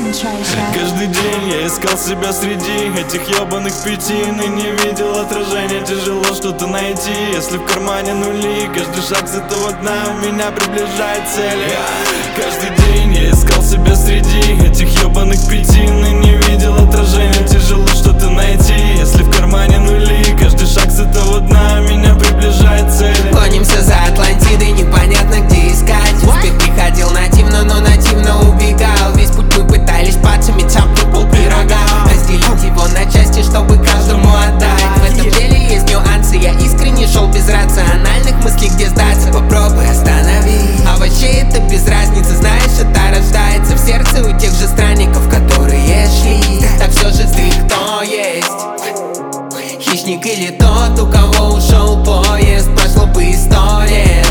Каждый день я искал себя среди этих ебаных пятин и не видел отражения. Тяжело что-то найти, если в кармане нули. Каждый шаг с этого дна меня приближает к цели. Каждый день я искал себя среди этих ебаных пятин и не видел отражения. Тяжело что-то найти, если в кармане нули. Каждый шаг с этого дна меня приближает к цели. Гонимся за Атлантидой, непонятно где искать. Успех приходил нативно, но нативно убегал. Весь путь мы пытались пальцами цапнуть полпирога, разделить его на части, чтобы каждому отдать. В этом деле есть нюансы, я искренне шел без рациональных мыслей, где сдаться. Попробуй остановить. А вообще это без разницы, знаешь, это рождается в сердце у тех же странников, которые шли. Так все же ты кто есть? Хищник или тот, у кого ушел поезд? Прошло бы 100 лет,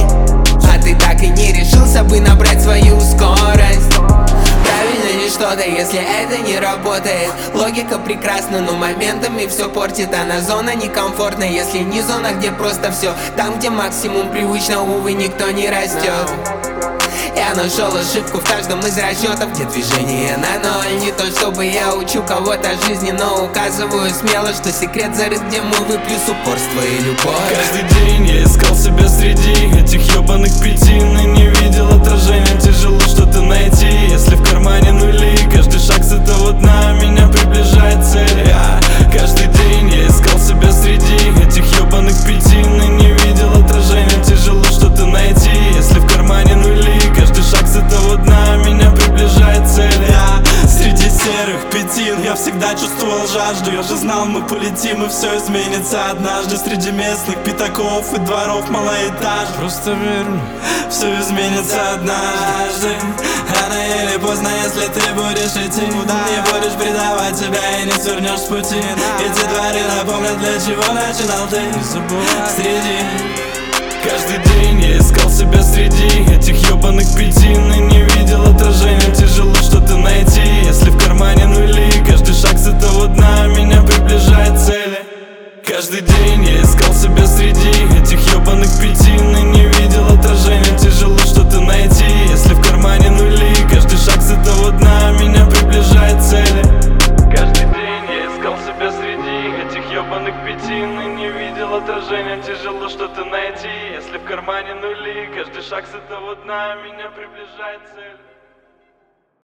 а ты так и не решился бы набрать свою скорость. Правильно ли что-то, если это не работает? Логика прекрасна, но моментами все портит. Она зона некомфортная, если не зона, где просто все. Там, где максимум привычно, увы, никто не растет. Я нашел ошибку в каждом из расчетов, где движение на ноль. Не то чтобы я учу кого-то жизни, но указываю смело, что секрет зарыт, где мувы плюс упорство и любовь. Каждый день я искал себя среди этих ебаных пятин и не видел отражения. Тяжело что-то найти, если в кармане нули. Каждый шаг с этого дна меня приближает к цели. Каждый день я искал себя среди этих ебаных пятин и не видел отражения. Тяжело что-то найти, если в кармане нули. Каждый шаг с этого дна меня приближает к цели. Среди серых пятин я всегда чувствовал жажду. Я же знал, мы полетим и все изменится однажды. Среди местных пятаков и дворов малоэтажных. Просто верю, все изменится однажды. Рано или поздно, если ты будешь идти, не будешь предавать себя и не свернешь с пути. Эти дворы напомнят, для чего начинал ты. не забывай. Среди Каждый день я искал себя среди этих ебаных пятин и не видел отражения. Тяжело что-то найти, если в кармане нули. Каждый шаг с этого дна меня приближает к цели. Каждый день я искал себя среди этих ебаных пятин и не видел отражения. Тяжело что-то найти, если в кармане нули. Каждый шаг с этого дна меня приближает к цели. Каждый день я искал себя среди этих ебаных пятин и не видел отражения. Тяжело что-то найти, если в кармане нули. Каждый шаг с этого дна меня приближает к цели.